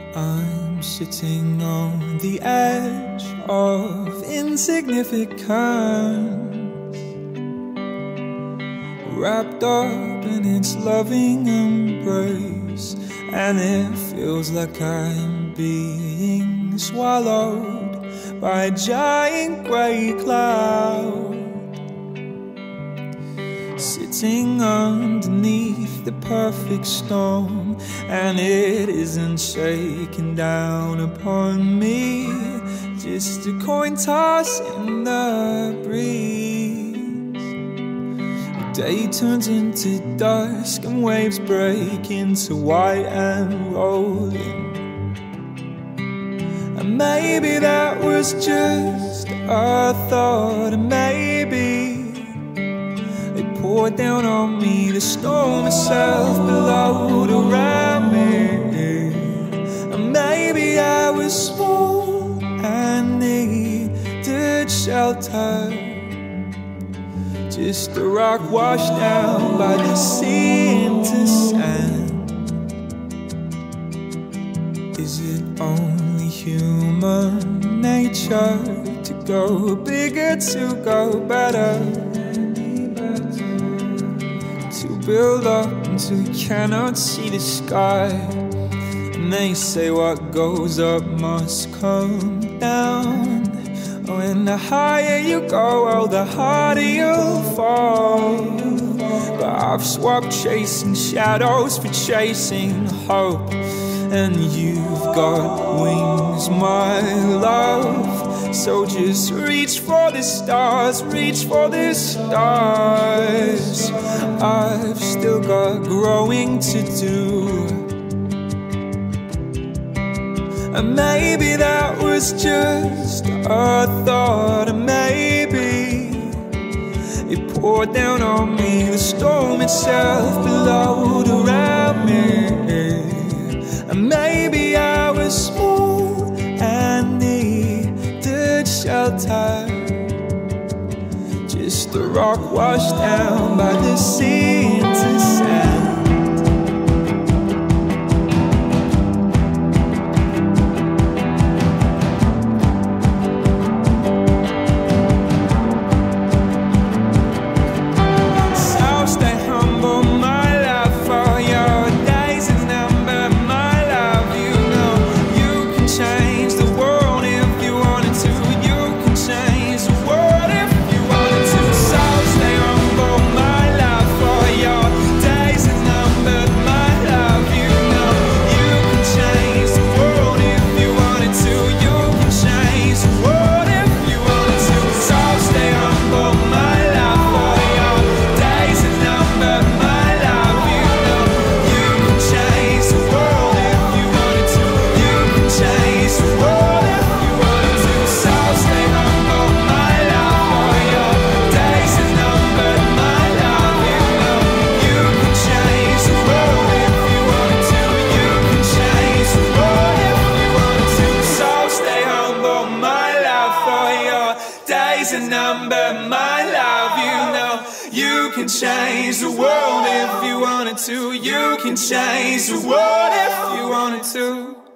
I'm sitting on the edge of insignificance, wrapped up in its loving embrace, and it feels like I'm being swallowed by a giant grey cloud, sitting underneath the perfect storm, and it isn't shaking down upon me, just a coin toss in the breeze. The day turns into dusk and waves break into white and rolling, and maybe that was just a thought, and maybe poured down on me, the storm itself billowed around me, and maybe I was small and needed shelter, just a rock washed down by the sea into sand. Is it only human nature to go bigger, to go better, to build up until you cannot see the sky? And they say what goes up must come down. Oh, and the higher you go, oh, the harder you'll fall. But I've swapped chasing shadows for chasing hope, and you've got wings, my love, so just reach for the stars, reach for the stars. I've still got growing to do, and maybe that was just a thought, and maybe it poured down on me, the storm itself billowed around me, and maybe I was small and needed shelter, just a rock washed down by the sea into sand. Days are numbered, my love, you know you can change the world if you wanted to. You can change the world if you wanted to.